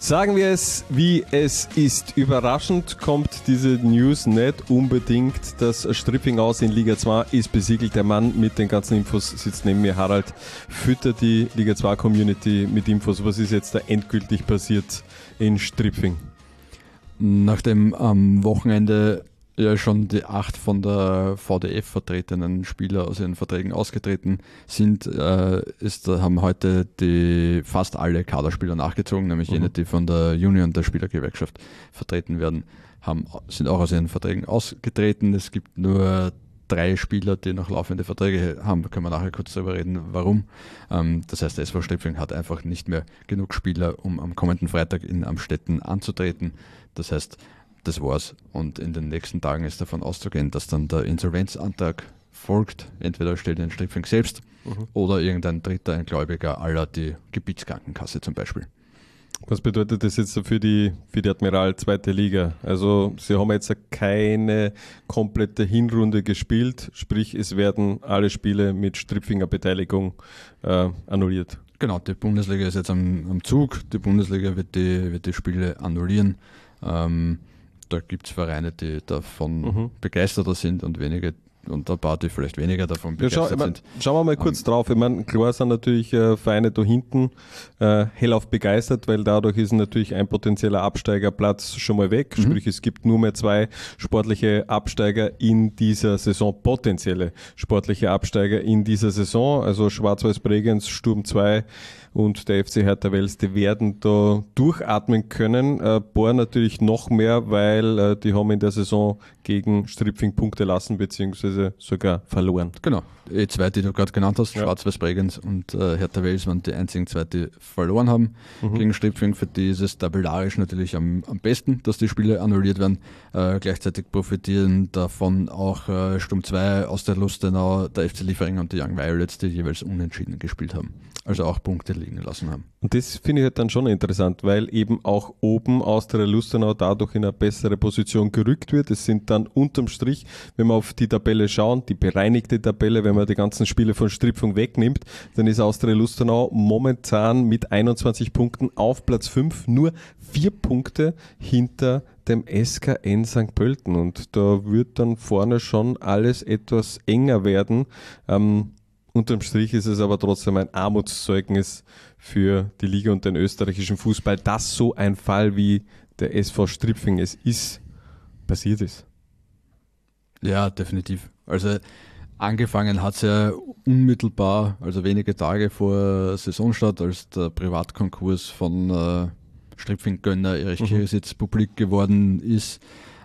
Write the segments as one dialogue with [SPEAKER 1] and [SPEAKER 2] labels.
[SPEAKER 1] Sagen wir es, wie es ist. Überraschend kommt diese News nicht unbedingt. Das Stripping aus in Liga 2 ist besiegelt. Der Mann mit den ganzen Infos sitzt neben mir. Harald, füttert die Liga 2 Community mit Infos. Was ist jetzt da endgültig passiert in Stripping?
[SPEAKER 2] Nachdem am Wochenende ja schon die 8 von der VDF vertretenen Spieler aus ihren Verträgen ausgetreten sind, haben heute fast alle Kaderspieler nachgezogen, nämlich jene, die von der Union der Spielergewerkschaft vertreten werden, sind auch aus ihren Verträgen ausgetreten. Es gibt nur 3 Spieler, die noch laufende Verträge haben. Da können wir nachher kurz darüber reden, warum. Das heißt, der SV Stripping hat einfach nicht mehr genug Spieler, um am kommenden Freitag in Amstetten anzutreten. Das heißt, das war's. Und in den nächsten Tagen ist davon auszugehen, dass dann der Insolvenzantrag folgt. Entweder stellt den Stripping selbst oder irgendein Dritter, ein Gläubiger, à la die Gebietskrankenkasse zum Beispiel.
[SPEAKER 1] Was bedeutet das jetzt für die Admiral zweite Liga? Also sie haben jetzt keine komplette Hinrunde gespielt, sprich es werden alle Spiele mit Strippfinger Beteiligung annulliert.
[SPEAKER 2] Genau, die Bundesliga ist jetzt am Zug, die Bundesliga wird die Spiele annullieren. Da gibt es Vereine, die davon begeisterter sind und wenige und ein paar, die vielleicht weniger davon begeistert sind.
[SPEAKER 1] Schauen wir mal kurz drauf. Ich meine, klar sind natürlich Vereine da hinten hellauf begeistert, weil dadurch ist natürlich ein potenzieller Absteigerplatz schon mal weg. Sprich, es gibt nur mehr 2 sportliche Absteiger in dieser Saison, potenzielle sportliche Absteiger in dieser Saison. Also Schwarz-Weiß Bregenz, Sturm 2 und der FC Hertha Wels, die werden da durchatmen können. Bohr natürlich noch mehr, weil die haben in der Saison gegen Stripping Punkte lassen, beziehungsweise sogar verloren.
[SPEAKER 2] Genau, die 2, die du gerade genannt hast, Schwarz-Weiß Bregenz und Hertha Wels waren die einzigen 2, die verloren haben gegen Stripping. Für die ist es tabellarisch natürlich am besten, dass die Spiele annulliert werden. Gleichzeitig profitieren davon auch Sturm 2, Austria Lustenau, der FC Liefering und die Young Violets, die jeweils unentschieden gespielt haben. Also auch Punkte liegen gelassen haben.
[SPEAKER 1] Und das finde ich halt dann schon interessant, weil eben auch oben Austria Lustenau dadurch in eine bessere Position gerückt wird. Es sind dann unterm Strich, wenn wir auf die Tabelle schauen, die bereinigte Tabelle, wenn man die ganzen Spiele von Stripping wegnimmt, dann ist Austria Lustenau momentan mit 21 Punkten auf Platz 5, nur 4 Punkte hinter dem SKN St. Pölten. Und da wird dann vorne schon alles etwas enger werden. Unterm Strich ist es aber trotzdem ein Armutszeugnis für die Liga und den österreichischen Fußball, dass so ein Fall wie der SV Stripping es ist, passiert ist.
[SPEAKER 2] Ja, definitiv. Also angefangen hat es ja unmittelbar, also wenige Tage vor Saisonstart, als der Privatkonkurs von Stripping-Gönner Erich Kirisitz publik geworden ist.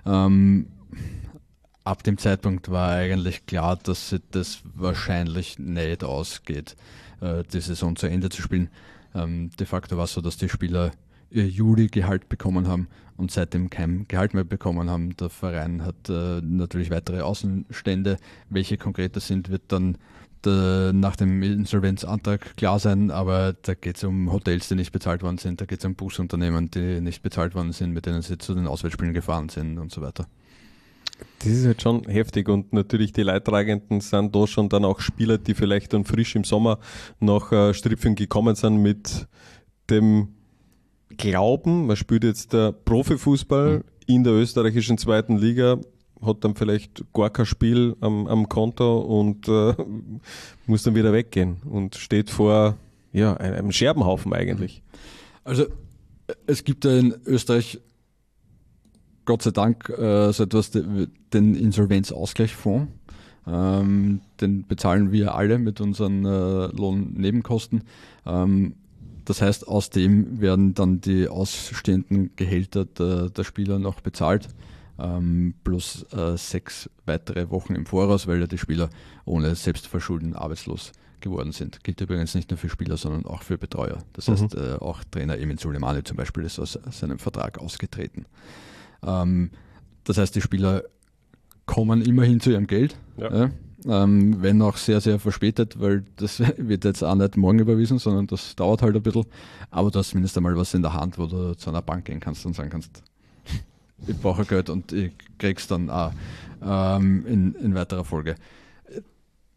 [SPEAKER 2] Ab dem Zeitpunkt war eigentlich klar, dass sich das wahrscheinlich nicht ausgeht, die Saison zu Ende zu spielen. De facto war es so, dass die Spieler ihr Juli-Gehalt bekommen haben und seitdem kein Gehalt mehr bekommen haben. Der Verein hat natürlich weitere Außenstände. Welche konkreter sind, wird dann nach dem Insolvenzantrag klar sein, aber da geht es um Hotels, die nicht bezahlt worden sind, da geht es um Busunternehmen, die nicht bezahlt worden sind, mit denen sie zu den Auswärtsspielen gefahren sind und so weiter.
[SPEAKER 1] Das ist halt schon heftig und natürlich die Leidtragenden sind da schon dann auch Spieler, die vielleicht dann frisch im Sommer nach Stripping gekommen sind mit dem Glauben, man spielt jetzt der Profifußball in der österreichischen zweiten Liga, hat dann vielleicht gar kein Spiel am Konto und muss dann wieder weggehen und steht vor einem Scherbenhaufen eigentlich.
[SPEAKER 2] Also es gibt ja in Österreich Gott sei Dank so etwas, den Insolvenzausgleichsfonds. Den bezahlen wir alle mit unseren Lohnnebenkosten. Das heißt, aus dem werden dann die ausstehenden Gehälter der Spieler noch bezahlt, plus 6 weitere Wochen im Voraus, weil ja die Spieler ohne Selbstverschulden arbeitslos geworden sind. Gilt übrigens nicht nur für Spieler, sondern auch für Betreuer. Das heißt, auch Trainer Emin Suleimani zum Beispiel ist aus seinem Vertrag ausgetreten. Das heißt, die Spieler kommen immerhin zu ihrem Geld, wenn auch sehr, sehr verspätet, weil das wird jetzt auch nicht morgen überwiesen, sondern das dauert halt ein bisschen, aber du hast zumindest einmal was in der Hand, wo du zu einer Bank gehen kannst und sagen kannst, ich brauche Geld und ich krieg's dann auch in weiterer Folge.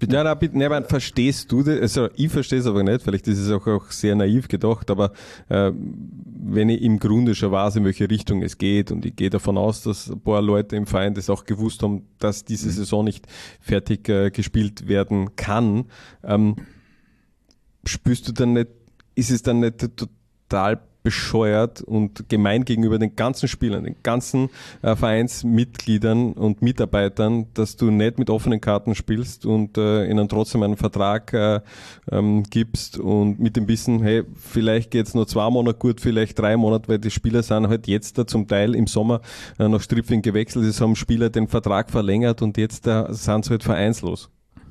[SPEAKER 2] bitte.
[SPEAKER 1] Ja, bitte, verstehst du das? Also ich verstehe es aber nicht, vielleicht ist es auch sehr naiv gedacht, aber wenn ich im Grunde schon weiß, in welche Richtung es geht und ich gehe davon aus, dass ein paar Leute im Verein das auch gewusst haben, dass diese Saison nicht fertig gespielt werden kann, spürst du dann nicht, ist es dann nicht total bescheuert und gemein gegenüber den ganzen Spielern, den ganzen Vereinsmitgliedern und Mitarbeitern, dass du nicht mit offenen Karten spielst und ihnen trotzdem einen Vertrag gibst und mit dem Wissen, hey, vielleicht geht's nur 2 Monate gut, vielleicht 3 Monate, weil die Spieler sind halt jetzt da zum Teil im Sommer nach Stripfing gewechselt, es haben Spieler den Vertrag verlängert und jetzt sind sie halt vereinslos.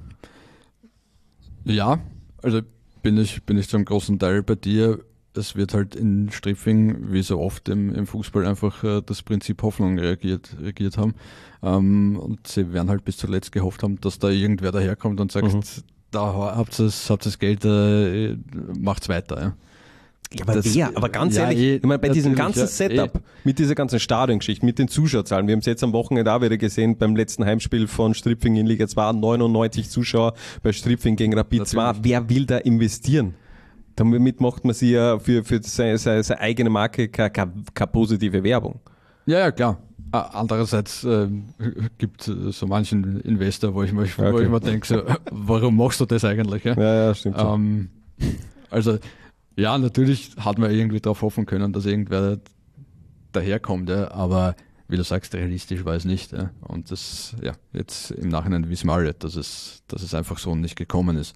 [SPEAKER 2] Ja, also bin ich zum großen Teil bei dir. Es wird halt in Stripfing, wie so oft im Fußball, einfach das Prinzip Hoffnung reagiert haben. Und sie werden halt bis zuletzt gehofft haben, dass da irgendwer daherkommt und sagt, da habt ihr das Geld, macht's weiter. Ja.
[SPEAKER 1] Ja, aber ganz ehrlich, ich meine, bei diesem ganzen Setup, mit dieser ganzen Stadiongeschichte, mit den Zuschauerzahlen, wir haben es jetzt am Wochenende auch wieder gesehen, beim letzten Heimspiel von Stripfing in Liga 2, 99 Zuschauer bei Stripfing gegen Rapid 2. Wer will da investieren? Damit macht man sie ja für seine eigene Marke keine positive Werbung.
[SPEAKER 2] Ja, klar. Andererseits gibt es so manchen Investor, wo ich mir denke, so, warum machst du das eigentlich?
[SPEAKER 1] Ja, stimmt.
[SPEAKER 2] Also, ja, natürlich hat man irgendwie darauf hoffen können, dass irgendwer daherkommt, ja, aber wie du sagst, realistisch war es nicht. Ja. Und das, ja, jetzt im Nachhinein wissen wir alle, dass es einfach so nicht gekommen ist.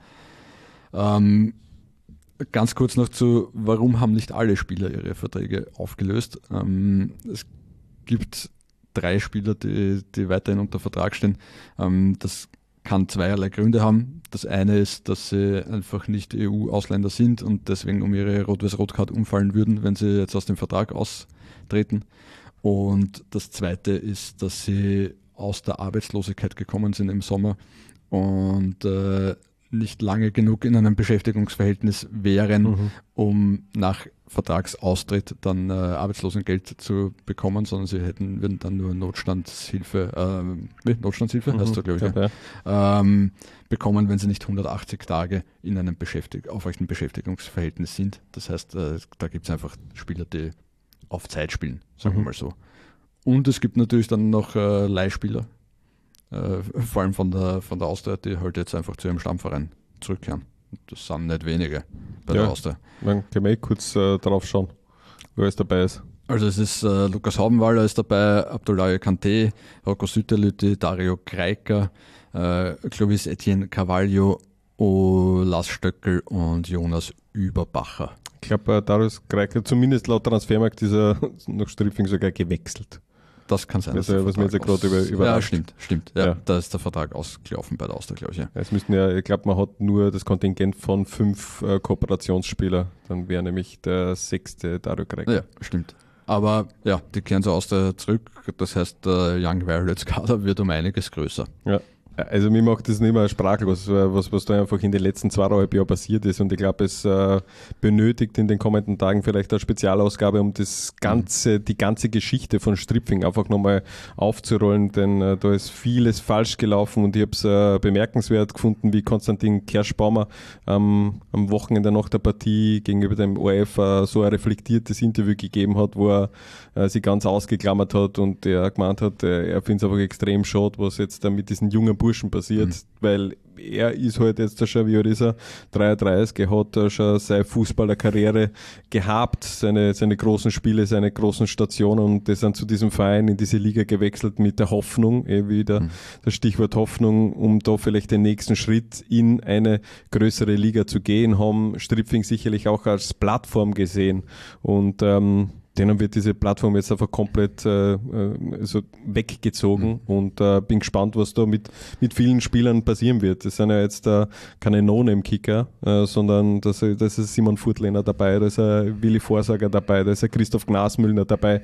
[SPEAKER 2] Ganz kurz noch zu, warum haben nicht alle Spieler ihre Verträge aufgelöst? Es gibt 3 Spieler, die weiterhin unter Vertrag stehen. Das kann zweierlei Gründe haben. Das eine ist, dass sie einfach nicht EU-Ausländer sind und deswegen um ihre Rot-Weiß-Rot-Card umfallen würden, wenn sie jetzt aus dem Vertrag austreten. Und das zweite ist, dass sie aus der Arbeitslosigkeit gekommen sind im Sommer und nicht lange genug in einem Beschäftigungsverhältnis wären, um nach Vertragsaustritt dann Arbeitslosengeld zu bekommen, sondern sie würden dann nur Notstandshilfe, heißt das, glaube ich, bekommen, wenn sie nicht 180 Tage in einem aufrechten Beschäftigungsverhältnis sind. Das heißt, da gibt es einfach Spieler, die auf Zeit spielen, sagen wir mal so. Und es gibt natürlich dann noch Leihspieler, vor allem von der Austria, die halt jetzt einfach zu ihrem Stammverein zurückkehren. Das sind nicht wenige bei der Austria. Dann
[SPEAKER 1] können wir kurz drauf schauen, wer es dabei ist.
[SPEAKER 2] Also es ist Lukas Haubenwaller ist dabei, Abdoulaye Kanté, Rocco Sütterlütti, Dario Kreiker, Clovis Etienne Carvalho, Lars Stöckel und Jonas Überbacher.
[SPEAKER 1] Ich glaube, Darius Kreiker, zumindest laut Transfermarkt, ist er nach Stripfing sogar gewechselt.
[SPEAKER 2] Das kann sein.
[SPEAKER 1] Was mir jetzt gerade überrascht.
[SPEAKER 2] Ja, stimmt. Ja. Da ist der Vertrag ausgelaufen bei der Austria, glaube ich. Ja.
[SPEAKER 1] Es müssten ich glaube, man hat nur das Kontingent von 5 Kooperationsspieler. Dann wäre nämlich der 6. Dario Kreiker.
[SPEAKER 2] Ja, stimmt. Aber ja, die kehren zur Austria zurück. Das heißt, der Young Violets Kader wird um einiges größer.
[SPEAKER 1] Ja. Also mir macht das nicht mehr sprachlos, was da einfach in den letzten 2,5 Jahren passiert ist, und ich glaube, es benötigt in den kommenden Tagen vielleicht eine Spezialausgabe, um die ganze Geschichte von Stripfing einfach nochmal aufzurollen, denn da ist vieles falsch gelaufen, und ich habe es bemerkenswert gefunden, wie Konstantin Kerschbaumer am Wochenende nach der Partie gegenüber dem ORF so ein reflektiertes Interview gegeben hat, wo er sich ganz ausgeklammert hat und er gemeint hat, er findet es einfach extrem schade, was jetzt da mit diesen jungen Burschen passiert, weil er ist halt jetzt schon, wie alt ist er, 33, er hat schon seine Fußballerkarriere gehabt, seine großen Spiele, seine großen Stationen, und die sind zu diesem Verein in diese Liga gewechselt mit der Hoffnung, das Stichwort Hoffnung, um da vielleicht den nächsten Schritt in eine größere Liga zu gehen, haben Stripfing sicherlich auch als Plattform gesehen, und denen wird diese Plattform jetzt einfach komplett so weggezogen, und bin gespannt, was da mit vielen Spielern passieren wird. Das sind ja jetzt keine No-Name-Kicker, sondern da ist Simon Furtlener dabei, da ist ein Willi Vorsager dabei, da ist ein Christoph Gnasmüllner dabei,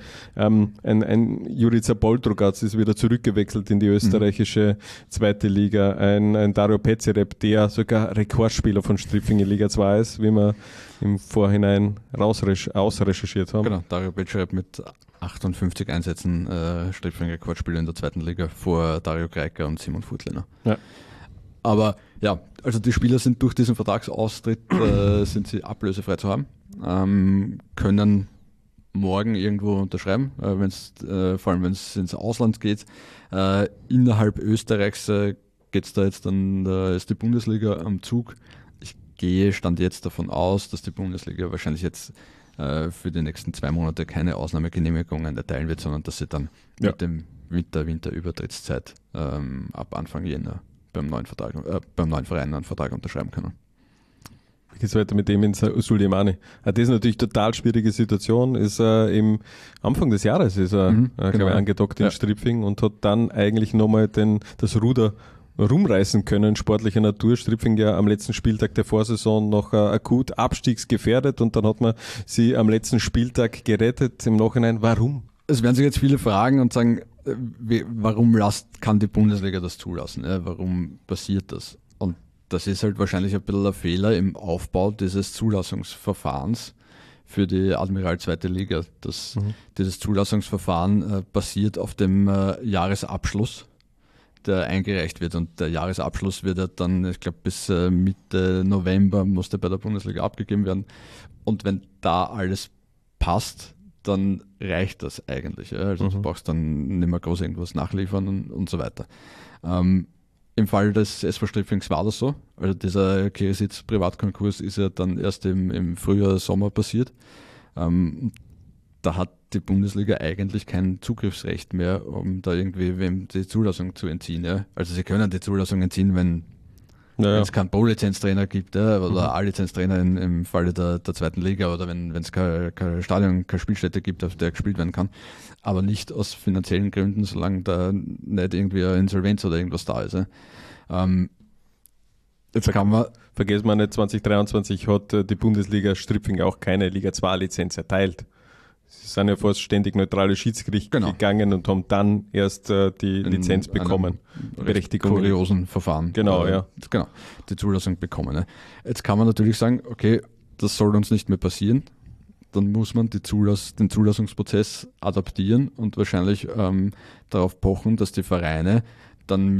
[SPEAKER 1] ein Jurica Boltrogatz ist wieder zurückgewechselt in die österreichische zweite Liga, ein Dario Pezereb, der sogar Rekordspieler von Stripfing in Liga 2 ist, wie wir im Vorhinein ausrecherchiert haben.
[SPEAKER 2] Genau, Dario Pezereb mit 58 Einsätzen Stripfing-Rekordspieler in der zweiten Liga vor Dario Kreiker und Simon Furtlener.
[SPEAKER 1] Ja.
[SPEAKER 2] Aber ja, also die Spieler sind durch diesen Vertragsaustritt sind sie ablösefrei zu haben, können morgen irgendwo unterschreiben, vor allem wenn es ins Ausland geht. Innerhalb Österreichs geht es da jetzt dann, da ist die Bundesliga am Zug. Ich gehe Stand jetzt davon aus, dass die Bundesliga wahrscheinlich jetzt für die nächsten 2 Monate keine Ausnahmegenehmigungen erteilen wird, sondern dass sie dann mit dem Winterübertrittszeit ab Anfang Jänner beim neuen Verein einen Vertrag unterschreiben können.
[SPEAKER 1] Wie geht es weiter mit dem in Suleimani? Das ist natürlich eine total schwierige Situation. Ist im Anfang des Jahres glaube ich, angedockt in Stripfing und hat dann eigentlich nochmal das Ruder rumreißen können, sportlicher Natur. Stripfing ja am letzten Spieltag der Vorsaison noch akut abstiegsgefährdet und dann hat man sie am letzten Spieltag gerettet. Im Nachhinein, warum?
[SPEAKER 2] Es werden sich jetzt viele fragen und sagen, warum kann die Bundesliga das zulassen? Warum passiert das? Und das ist halt wahrscheinlich ein bisschen ein Fehler im Aufbau dieses Zulassungsverfahrens für die Admiral 2. Liga. Dieses Zulassungsverfahren basiert auf dem Jahresabschluss, der eingereicht wird. Und der Jahresabschluss wird ja dann, ich glaube, bis Mitte November muss der bei der Bundesliga abgegeben werden. Und wenn da alles passt, dann reicht das eigentlich. Also du brauchst dann nicht mehr groß irgendwas nachliefern und so weiter. Im Fall des SV Stripfings war das so. Also dieser Kehresitz-Privatkonkurs ist ja dann erst im Frühjahr, Sommer passiert. Da hat die Bundesliga eigentlich kein Zugriffsrecht mehr, um da irgendwie wem die Zulassung zu entziehen. Ja? Also sie können die Zulassung entziehen, wenn es keinen Pro-Lizenztrainer gibt, oder A-Lizenztrainer im Falle der 2. Liga, oder wenn es kein Stadion, keine Spielstätte gibt, auf der gespielt werden kann. Aber nicht aus finanziellen Gründen, solange da nicht irgendwie eine Insolvenz oder irgendwas da ist. Jetzt kann man...
[SPEAKER 1] Vergessen wir nicht, 2023 hat die Bundesliga Stripfing auch keine Liga 2 Lizenz erteilt. Sie sind ja vor das ständig neutrale Schiedsgericht gegangen und haben dann erst die Lizenz bekommen.
[SPEAKER 2] Berechtigung. Kuriosen Verfahren.
[SPEAKER 1] Genau,
[SPEAKER 2] Genau, die Zulassung bekommen. Ne? Jetzt kann man natürlich sagen, okay, das soll uns nicht mehr passieren. Dann muss man den Zulassungsprozess adaptieren und wahrscheinlich darauf pochen, dass die Vereine dann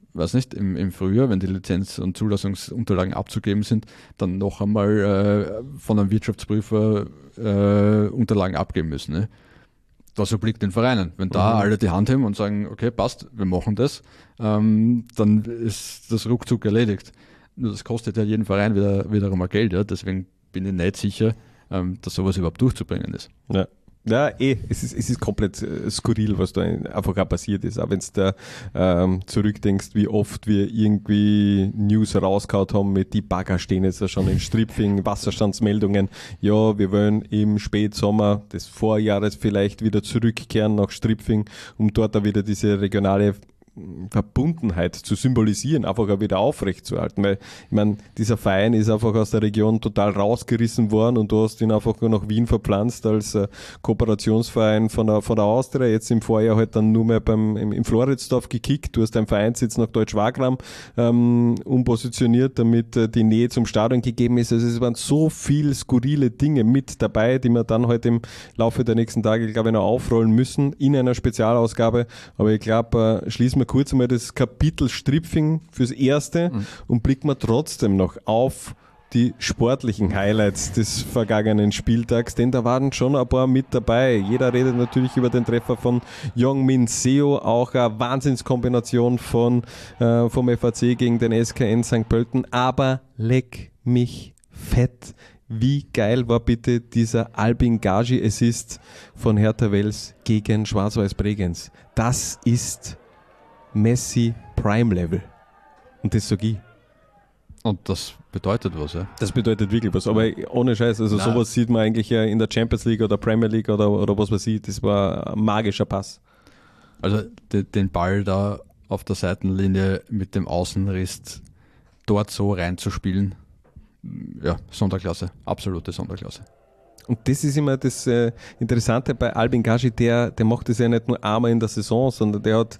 [SPEAKER 2] im Frühjahr, wenn die Lizenz- und Zulassungsunterlagen abzugeben sind, dann noch einmal von einem Wirtschaftsprüfer Unterlagen abgeben müssen. Ne? Das obliegt den Vereinen. Wenn da alle die Hand heben und sagen, okay, passt, wir machen das, dann ist das ruckzuck erledigt. Nur das kostet ja jeden Verein wiederum mal Geld. Ja? Deswegen bin ich nicht sicher, dass sowas überhaupt durchzubringen ist.
[SPEAKER 1] Ja, es ist komplett skurril, was da einfach auch passiert ist. Auch wenn du da zurückdenkst, wie oft wir irgendwie News rausgehauen haben mit die Bagger stehen jetzt schon in Stripfing, Wasserstandsmeldungen. Ja, wir wollen im Spätsommer des Vorjahres vielleicht wieder zurückkehren nach Stripfing, um dort da wieder diese regionale Verbundenheit zu symbolisieren, einfach auch wieder aufrechtzuerhalten, weil ich meine, dieser Verein ist einfach aus der Region total rausgerissen worden und du hast ihn einfach nur nach Wien verpflanzt als Kooperationsverein von der Austria, jetzt im Vorjahr halt dann nur mehr im Floridsdorf gekickt, du hast deinen Vereinssitz nach Deutsch-Wagram umpositioniert, damit die Nähe zum Stadion gegeben ist, also es waren so viele skurrile Dinge mit dabei, die wir dann heute im Laufe der nächsten Tage, glaube ich, noch aufrollen müssen in einer Spezialausgabe, aber ich glaube, schließen wir kurz einmal das Kapitel Stripfing fürs Erste und blicken wir trotzdem noch auf die sportlichen Highlights des vergangenen Spieltags, denn da waren schon ein paar mit dabei. Jeder redet natürlich über den Treffer von Young-Min Seo, auch eine Wahnsinnskombination vom FAC gegen den SKN St. Pölten, aber leck mich fett. Wie geil war bitte dieser Albin Gaji Assist von Hertha Wels gegen Schwarz-Weiß Bregenz? Das ist Messi Prime Level. Und das sag ich.
[SPEAKER 2] Und das bedeutet was, ja?
[SPEAKER 1] Das bedeutet wirklich was. Aber ohne Scheiß, also sowas sieht man eigentlich ja in der Champions League oder Premier League oder was weiß ich. Das war ein magischer Pass.
[SPEAKER 2] Also den Ball da auf der Seitenlinie mit dem Außenriss dort so reinzuspielen, ja, Sonderklasse. Absolute Sonderklasse.
[SPEAKER 1] Und das ist immer das Interessante bei Albin Gaji, der macht das ja nicht nur einmal in der Saison, sondern der hat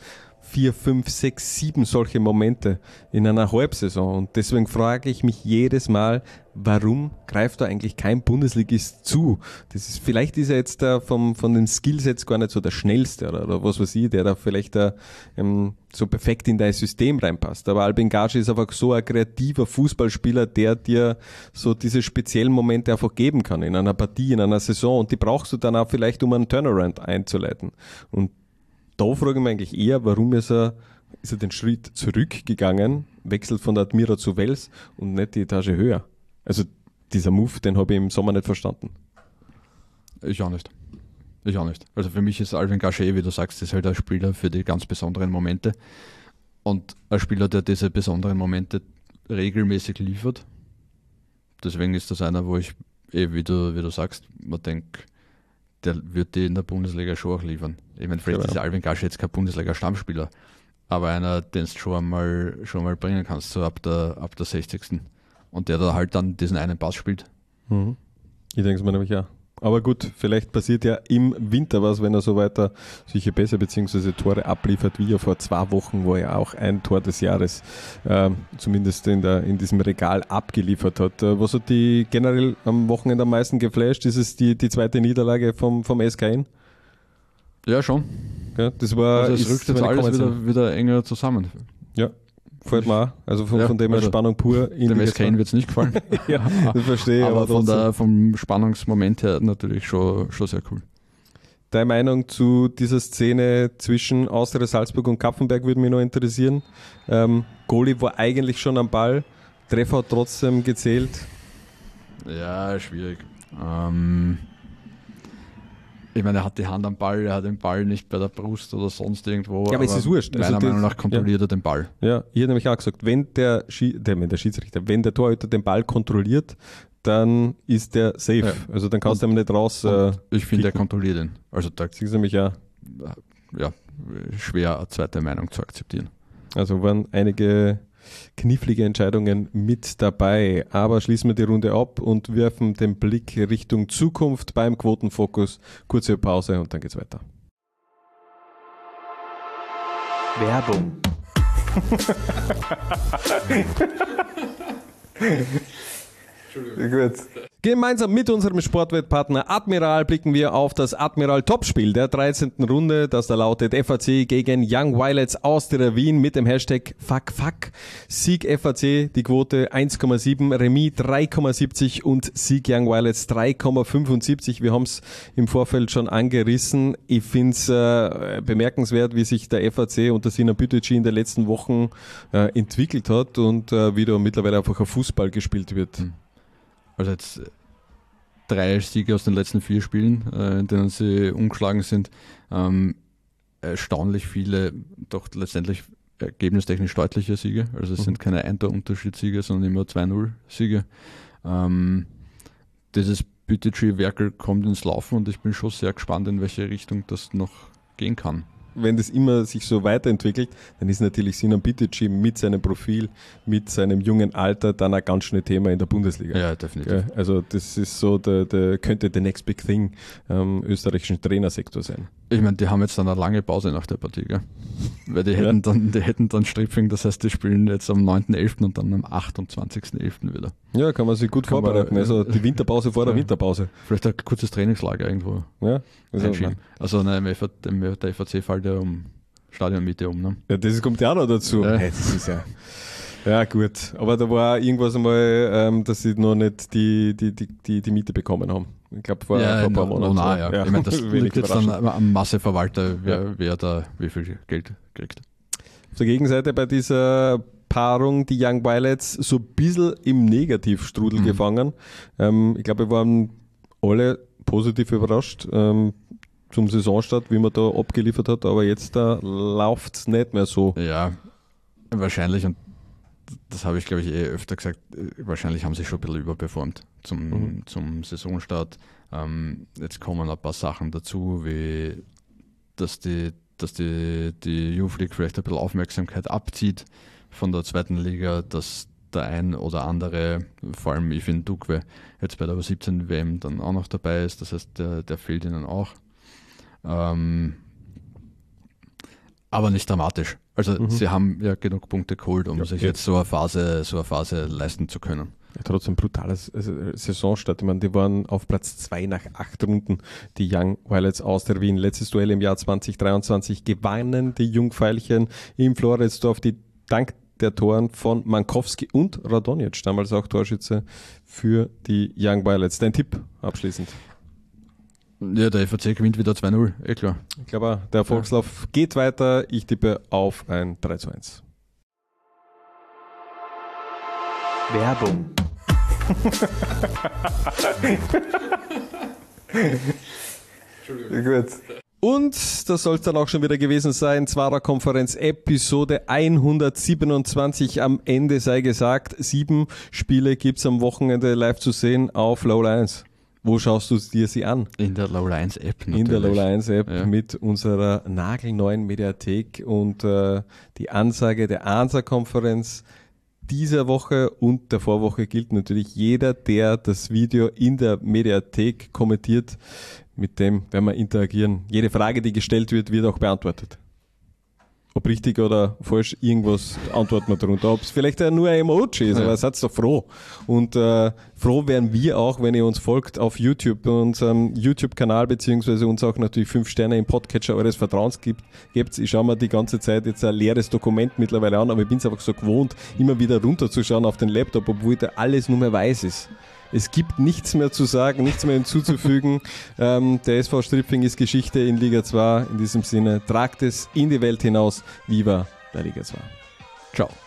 [SPEAKER 1] 4, 5, 6, 7 solche Momente in einer Halbsaison. Und deswegen frage ich mich jedes Mal, warum greift da eigentlich kein Bundesligist zu? Vielleicht ist er jetzt von den Skillsets gar nicht so der Schnellste oder was weiß ich, der da vielleicht so perfekt in dein System reinpasst. Aber Albin Gashi ist einfach so ein kreativer Fußballspieler, der dir so diese speziellen Momente einfach geben kann in einer Partie, in einer Saison. Und die brauchst du dann auch vielleicht, um einen Turnaround einzuleiten. Und da frage ich mich eigentlich eher, warum ist er den Schritt zurückgegangen, wechselt von der Admira zu Wels und nicht die Etage höher. Also dieser Move, den habe ich im Sommer nicht verstanden.
[SPEAKER 2] Ich auch nicht. Also für mich ist Albin Gashi, wie du sagst, ist halt ein Spieler für die ganz besonderen Momente und ein Spieler, der diese besonderen Momente regelmäßig liefert. Deswegen ist das einer, wo ich, wie du sagst, man denkt, der wird die in der Bundesliga schon auch liefern. Ich meine, vielleicht ist Albin Gashi jetzt kein Bundesliga-Stammspieler, aber einer, den du schon mal bringen kannst, so ab der 60. Und der da halt dann diesen einen Pass spielt.
[SPEAKER 1] Mhm. Ich denke es mir nämlich auch. Aber gut, vielleicht passiert ja im Winter was, wenn er so weiter solche Pässe bzw. Tore abliefert, wie ja vor 2 Wochen, wo er auch ein Tor des Jahres zumindest in diesem Regal abgeliefert hat. Was hat die generell am Wochenende am meisten geflasht? Ist es die zweite Niederlage vom SKN?
[SPEAKER 2] Ja, schon.
[SPEAKER 1] Ja, das war,
[SPEAKER 2] also es rückt jetzt alles wieder enger zusammen.
[SPEAKER 1] Ja. Gefällt mir auch. Also von dem her Spannung pur.
[SPEAKER 2] Dem SKN wird es nicht gefallen.
[SPEAKER 1] Ja, das verstehe ich.
[SPEAKER 2] Aber vom Spannungsmoment her natürlich schon sehr cool.
[SPEAKER 1] Deine Meinung zu dieser Szene zwischen Austria Salzburg und Kapfenberg würde mich noch interessieren. Goalie war eigentlich schon am Ball, Treffer hat trotzdem gezählt.
[SPEAKER 2] Ja, schwierig. Ich meine, er hat die Hand am Ball, er hat den Ball nicht bei der Brust oder sonst irgendwo.
[SPEAKER 1] Ja, aber es ist wurscht.
[SPEAKER 2] Meiner Meinung nach kontrolliert er den Ball.
[SPEAKER 1] Ja, ich hätte nämlich auch gesagt, wenn der Torhüter den Ball kontrolliert, dann ist der safe. Ja. Also dann kannst du ihm nicht raus.
[SPEAKER 2] Ich finde, er kontrolliert ihn. Also da
[SPEAKER 1] siehst du mich auch.
[SPEAKER 2] Ja, schwer eine zweite Meinung zu akzeptieren.
[SPEAKER 1] Also waren einige knifflige Entscheidungen mit dabei. Aber schließen wir die Runde ab und werfen den Blick Richtung Zukunft beim Quotenfokus. Kurze Pause und dann geht's weiter.
[SPEAKER 3] Werbung.
[SPEAKER 1] Gut. Gemeinsam mit unserem Sportwettpartner Admiral blicken wir auf das Admiral Topspiel der 13. Runde, das da lautet FAC gegen Young Violets Austria Wien mit dem Hashtag FuckFuck. Sieg FAC, die Quote 1,7, Remis 3,70 und Sieg Young Violets 3,75. Wir haben es im Vorfeld schon angerissen. Ich finde es bemerkenswert, wie sich der FAC unter Sinan Büteci in den letzten Wochen entwickelt hat und wie da mittlerweile einfach ein Fußball gespielt wird.
[SPEAKER 2] Also jetzt 3 Siege aus den letzten 4 Spielen, in denen sie umgeschlagen sind. Erstaunlich viele, doch letztendlich ergebnistechnisch deutliche Siege. Also es sind keine Ein-Tor-Unterschied-Siege, sondern immer 2-0-Siege. Dieses Büteci-Werkel kommt ins Laufen und ich bin schon sehr gespannt, in welche Richtung das noch gehen kann.
[SPEAKER 1] Wenn das immer sich so weiterentwickelt, dann ist natürlich Sinan Büteci mit seinem Profil, mit seinem jungen Alter dann ein ganz schnell Thema in der Bundesliga.
[SPEAKER 2] Ja, definitiv.
[SPEAKER 1] Ja, also das ist so, könnte the next big thing österreichischen Trainersektor sein.
[SPEAKER 2] Ich meine, die haben jetzt dann eine lange Pause nach der Partie, gell? Weil die hätten dann Stripfing, das heißt, die spielen jetzt am 9.11. und dann am 28.11. wieder.
[SPEAKER 1] Ja, kann man sich gut vorbereiten. Also die Winterpause vor der Winterpause.
[SPEAKER 2] Vielleicht ein kurzes Trainingslager irgendwo einschieben. Also der FAC fällt ja um Stadionmitte um. Ne?
[SPEAKER 1] Ja, das kommt ja auch noch dazu.
[SPEAKER 2] Ja.
[SPEAKER 1] Hey, das ist ja gut. Aber da war irgendwas einmal, dass sie noch nicht die Miete bekommen haben. Ich glaube vor ein paar Monaten.
[SPEAKER 2] Ja. Ich meine, das liegt jetzt dann am Masseverwalter, wer da wie viel Geld kriegt.
[SPEAKER 1] Auf der Gegenseite bei dieser Paarung, die Young Violets, so ein bisschen im Negativstrudel gefangen. Ich glaube, wir waren alle positiv überrascht zum Saisonstart, wie man da abgeliefert hat, aber jetzt läuft es nicht mehr so.
[SPEAKER 2] Ja, wahrscheinlich, und das habe ich glaube ich öfter gesagt, wahrscheinlich haben sie schon ein bisschen überperformt zum Saisonstart. Jetzt kommen ein paar Sachen dazu, wie dass die Youth League vielleicht ein bisschen Aufmerksamkeit abzieht von der zweiten Liga, dass der ein oder andere, vor allem Ifin Dukwe, jetzt bei der U17 WM dann auch noch dabei ist, das heißt, der fehlt ihnen auch. Aber nicht dramatisch. Also sie haben ja genug Punkte geholt, um sich jetzt so eine Phase leisten zu können.
[SPEAKER 1] Ja, trotzdem brutales Saisonstart. Ich meine, die waren auf Platz 2 nach 8 Runden, die Young Violets aus der Wien. Letztes Duell im Jahr 2023 gewannen die Jungveilchen im Floridsdorf, die dank der Toren von Mankowski und Radonjic, damals auch Torschütze für die Young Violets. Dein Tipp abschließend?
[SPEAKER 2] Ja, der FAC gewinnt wieder 2-0, klar.
[SPEAKER 1] Ich glaube, der Erfolgslauf geht weiter. Ich tippe auf ein 3-1.
[SPEAKER 3] Werbung.
[SPEAKER 1] Gut. Und das soll es dann auch schon wieder gewesen sein. Zwarer-Konferenz Episode 127 am Ende, sei gesagt. 7 Spiele gibt es am Wochenende live zu sehen auf Low-Lines. Wo schaust du dir sie an?
[SPEAKER 2] In der Low-Lines-App natürlich.
[SPEAKER 1] In der Low-Lines-App mit unserer nagelneuen Mediathek und die Ansage der ANSA-Konferenz dieser Woche und der Vorwoche gilt natürlich: jeder, der das Video in der Mediathek kommentiert, mit dem werden wir interagieren. Jede Frage, die gestellt wird, wird auch beantwortet. Ob richtig oder falsch, irgendwas antworten wir darunter. Ob es vielleicht nur ein Emoji ist, aber seid doch froh. Und froh wären wir auch, wenn ihr uns folgt auf YouTube, unserem YouTube-Kanal, beziehungsweise uns auch natürlich 5 Sterne im Podcatcher eures Vertrauens gebt. Ich schaue mir die ganze Zeit jetzt ein leeres Dokument mittlerweile an, aber ich bin es einfach so gewohnt, immer wieder runterzuschauen auf den Laptop, obwohl da alles nur mehr weiß ist. Es gibt nichts mehr zu sagen, nichts mehr hinzuzufügen. Der SV Stripping ist Geschichte in Liga 2. In diesem Sinne, tragt es in die Welt hinaus. Viva la Liga 2.
[SPEAKER 2] Ciao.